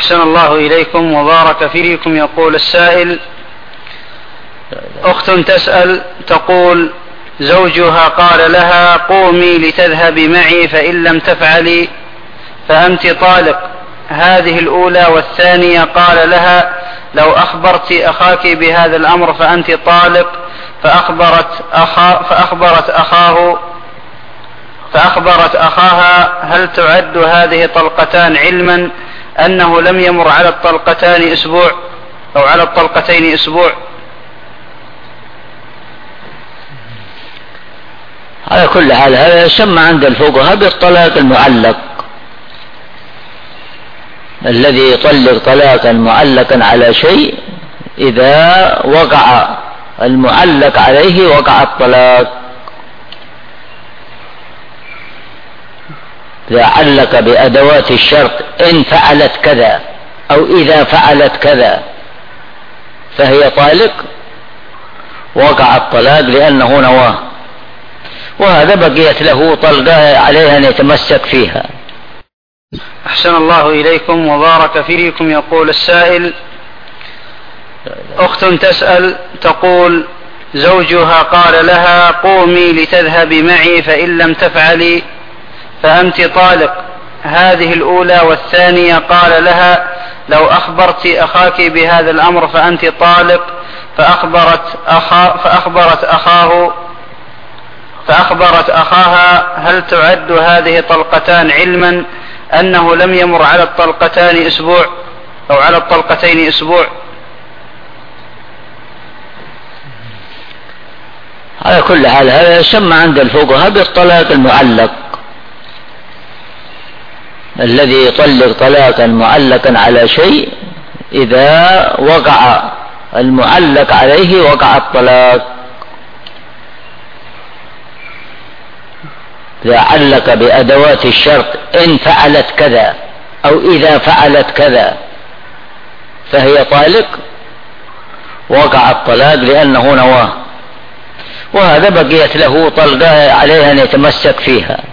أحسن الله إليكم وبارك فيكم. يقول السائل: أخت تسأل تقول: زوجها قال لها: قومي لتذهبي معي، فإن لم تفعلي فأنت طالق. هذه الأولى. والثانية قال لها: لو أخبرت أخاك بهذا الأمر فأنت طالق. فأخبرت أخاها. هل تعد هذه طلقتان، علما أنه لم يمر على الطلقتين أسبوع أو على الطلقتين أسبوع؟ على كل حال هذا يسمى عند الفقهاء بالطلاق المعلق. الذي يطلق طلاقا معلقا على شيء إذا وقع المعلق عليه وقع الطلاق. إذا علق بأدوات الشرط إن فعلت كذا أو إذا فعلت كذا فهي طالق، وقع الطلاق لأنه نواه، وهذا بقيت له طلقة عليها أن يتمسك فيها. أحسن الله إليكم وبارك فيكم. يقول السائل: أخت تسأل تقول: زوجها قال لها: قومي لتذهبي معي، فإن لم تفعلي فأنت طالق. هذه الأولى. والثانية قال لها: لو أخبرت أخاك بهذا الأمر فأنت طالق. فأخبرت أخاها. هل تعد هذه طلقتان، علما أنه لم يمر على الطلقتين أسبوع أو على الطلقتين أسبوع؟ على كل حال هذا يسمى عند الفقهاء بالطلاق المعلق. الذي يطلق طلاقا معلقا على شيء إذا وقع المعلق عليه وقع الطلاق. إذا علق بأدوات الشرط إن فعلت كذا أو إذا فعلت كذا فهي طالق، وقع الطلاق لأنه نواه، وهذا بقيت له طلقة عليها أن يتمسك فيها.